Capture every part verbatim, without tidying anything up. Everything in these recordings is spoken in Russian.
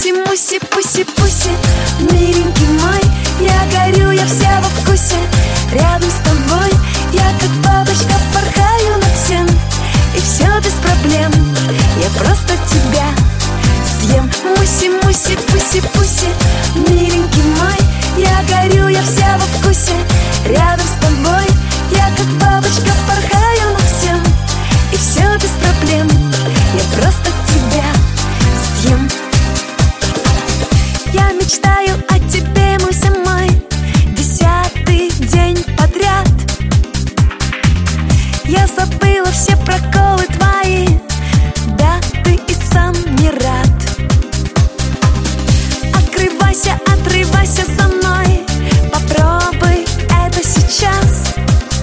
Муси-муси, пуси-пуси, миленький мой, я горю, я вся во вкусе. Рядом с тобой я как бабочка порхаю над всем. И все без проблем, я просто тебя съем. Муси-муси, пуси-пуси, миленький мой, я горю, я вся во вкусе. Рядом с тобой я как бабочка порхаю над всем. И все без проблем, я просто тебя съем. Я мечтаю о тебе, Муся мой, десятый день подряд. Я забыла все проколы твои, да ты и сам не рад. Открывайся, отрывайся со мной, попробуй это сейчас.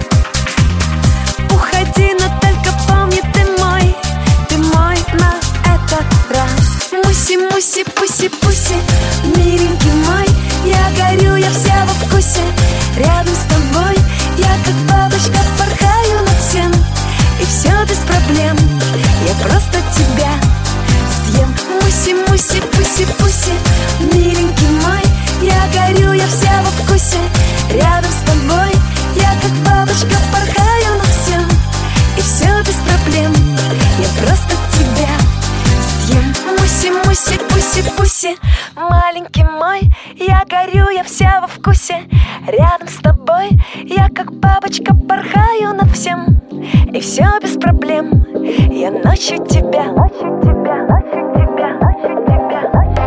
Уходи, но только помни, ты мой, ты мой на этот раз. Муси-муси, пуси-пуси, миленький мой, я горю, я вся во вкусе. Рядом с тобой я как бабочка порхаю над всем. И все без проблем, я просто тебя съем. Муси-муси, пуси-пуси, миленький мой, я горю, я вся во вкусе. Рядом с тобой я как бабочка порхаю над всем. И все без проблем, я просто тебя съем. Муси-муси, пуси-пуси, маленький мой, я горю, я вся во вкусе. Рядом с тобой я как бабочка порхаю над всем. И все без проблем, я ночью тебя, ночью тебя, ночью тебя, ночью тебя, ночью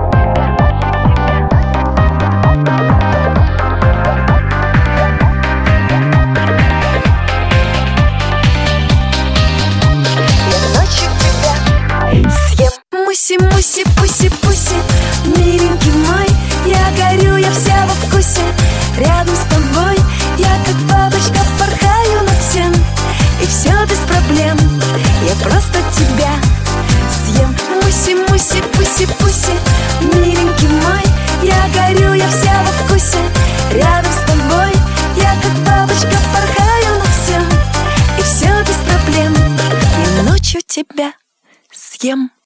Муси-муси, пуси-пуси, миленький мой, я горю, я вся во вкусе. Рядом с тобой я как бабочка порхаю над всем. И все без проблем, я просто тебя съем. Муси-муси, пуси-пуси, миленький мой, я горю, я вся во вкусе. Рядом с тобой я как бабочка порхаю над всем. И все без проблем, я ночью тебя съем.